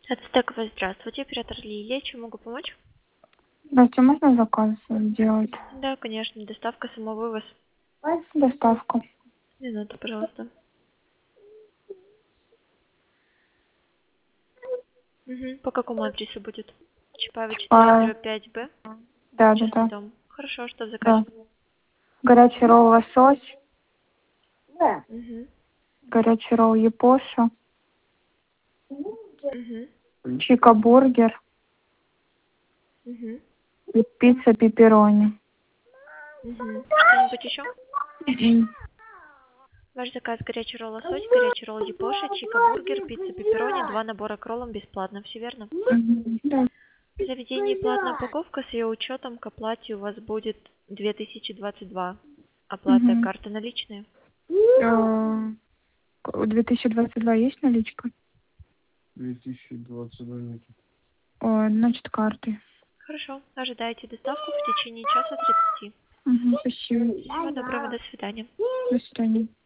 Это Стековая, здравствуйте, оператор Лилия, чем могу помочь? Здравствуйте, можно заказ сделать? Да, конечно, доставка, самовывоз. Доставку. Минуту, пожалуйста. Угу. По какому адресу будет? Чапаева А, 4/5Б? да, да, Частный да. дом. Хорошо, что в заказе? Да. Горячий ролл лосось, Угу. горячий ролл япоша, Угу. чика бургер Угу. и пицца пепперони. Угу. Что-нибудь еще? Мгм. Ваш заказ горячий ролл лосось, горячий ролл япоша, чика бургер, пицца пепперони, 2 набора к роллам бесплатно, все верно? Да. В заведении платная упаковка с ее учетом к оплате у вас будет 2022. Оплата Мгм. карты наличные. 2022 есть наличка? 2022 нет. Значит, карты. Хорошо. Ожидайте доставку в течение часа 30. Мгм, спасибо. Всего доброго, до свидания. До свидания.